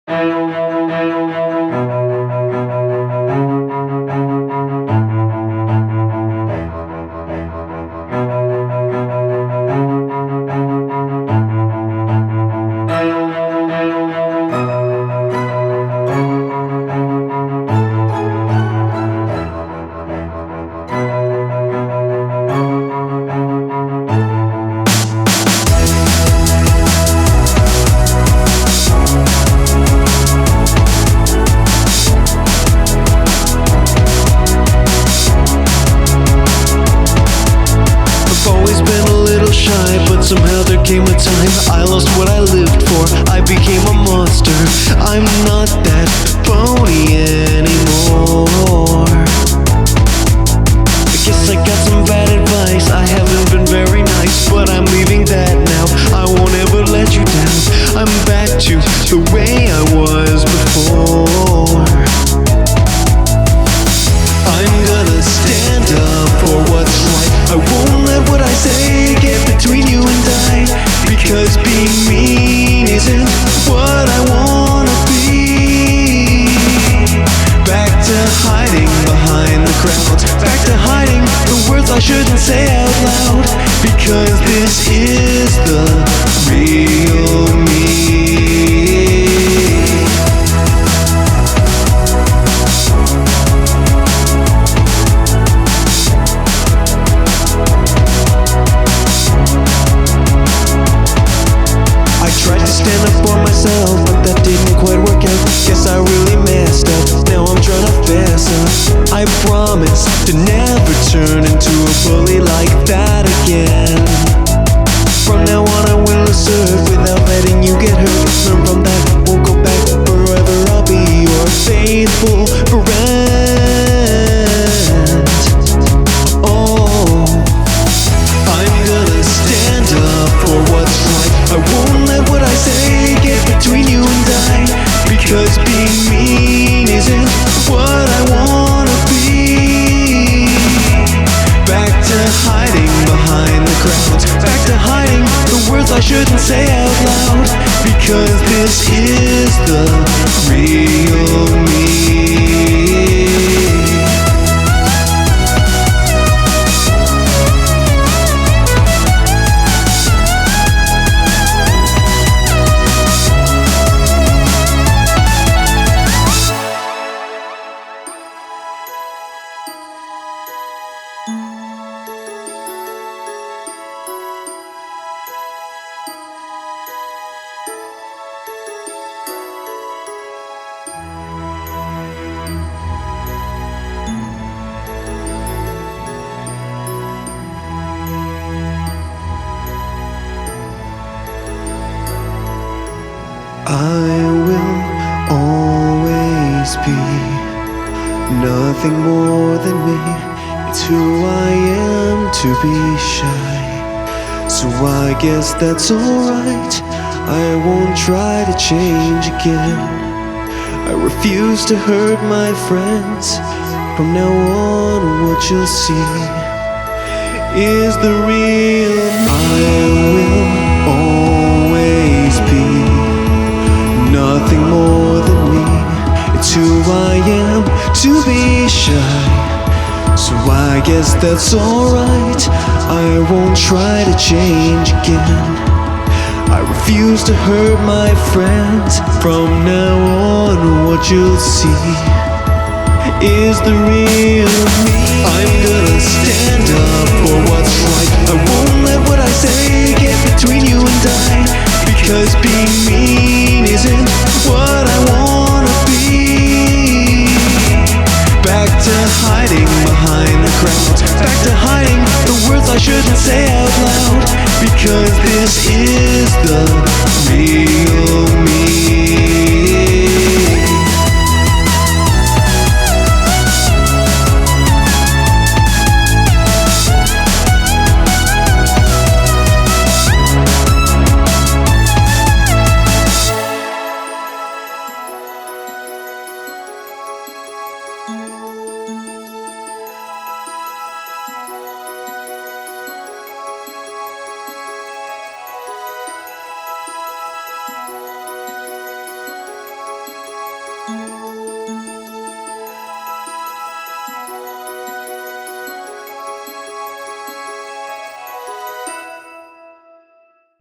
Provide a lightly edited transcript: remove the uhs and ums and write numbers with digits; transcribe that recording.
But somehow there came a time I lost what I lived for. I became a monster. I'm not that phony anymore. I guess I got some bad advice. I haven't been very nice, but I'm leaving that now. I won't ever let you down. I'm back to the way I was before. I'm gonna stand up for what's right. I won't let what I say get between you and I, because being mean isn't what I wanna be. Back to hiding behind the crowds, back to hiding the words I shouldn't say out loud, because this is the real me. Stand up for myself, but that didn't quite work out. Guess I really messed up. Now I'm trying to fess up. I promise to never turn into a bully like that again. From now on I will assert without letting you get hurt. Learn from that, won't go back. Forever I'll be your faithful friend. Oh, I'm gonna stand up for what's right. I won't let what I say get between you and I, because being mean isn't what I wanna be. Back to hiding behind the crowds, back to hiding the words I shouldn't say out loud, because this is the real me. I will always be nothing more than me. It's who I am to be shy. So I guess that's alright. I won't try to change again. I refuse to hurt my friends. From now on what you'll see is the real me. I will always be nothing more than me. It's who I am to be shy. So I guess that's alright. I won't try to change again. I refuse to hurt my friends. From now on what you'll see is the real me. I'm gonna stand up for what's right. I won't let what I say get between you and I, because being mean isn't